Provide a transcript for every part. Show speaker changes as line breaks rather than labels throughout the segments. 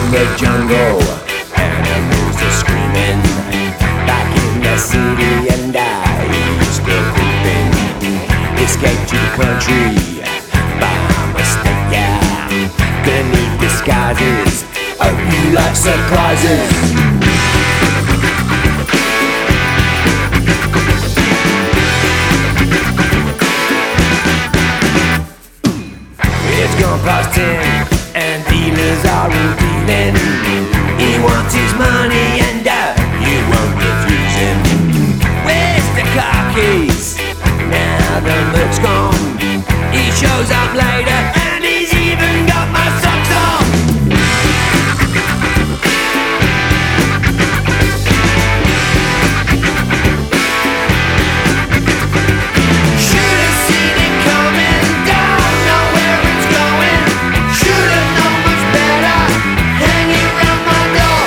the jungle, animals are screaming. Back in the city and I still creeping. Escape to the country by mistake, yeah. Gonna need disguises, hope you like surprises. It's gone past 10 and dealers are all dealing. He wants his money and you won't refuse him. Where's the car keys? Now the milk's gone. He shows up later and he's even got my socks on. Should've seen it coming, don't know where it's going. Should've known much better, hanging round my door.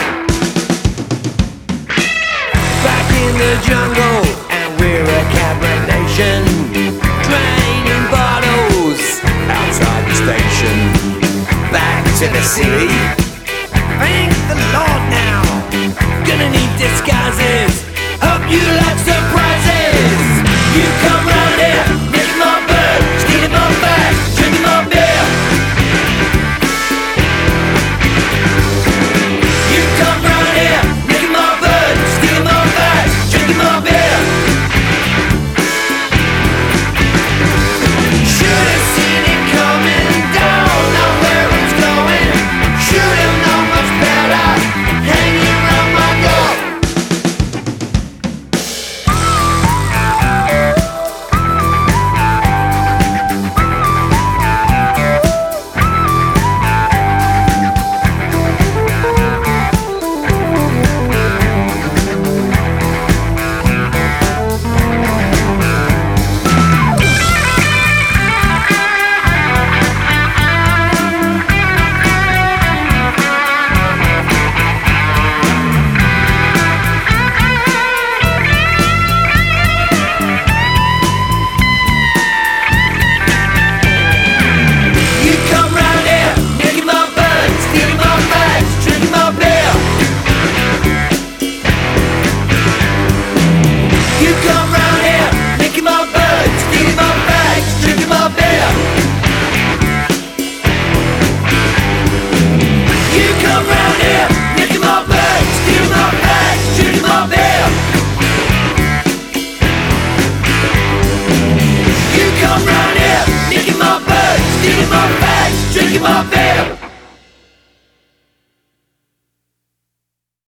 Back in the jungle and we're a cabaret nation, draining bottles outside the station. Back to the city, thank the Lord now. Gonna need disguises, hope you like surprises. You come round here, nicking my bird, stealing my bag, drinking my beer. You come round here, nicking my bird, stealing my bag, drinking my beer. Should've seen it coming, don't know where it's going. Should've known much better, hanging round my door. You come round here, nicking my bird, stealing my bags, drinking my beer. You come round here, nicking my bird, stealing my bags, drinking my beer. You come round here, nicking my bird, stealing my bags, drinking my beer. You come round here, nicking my bird, stealing my bags, drinking my beer.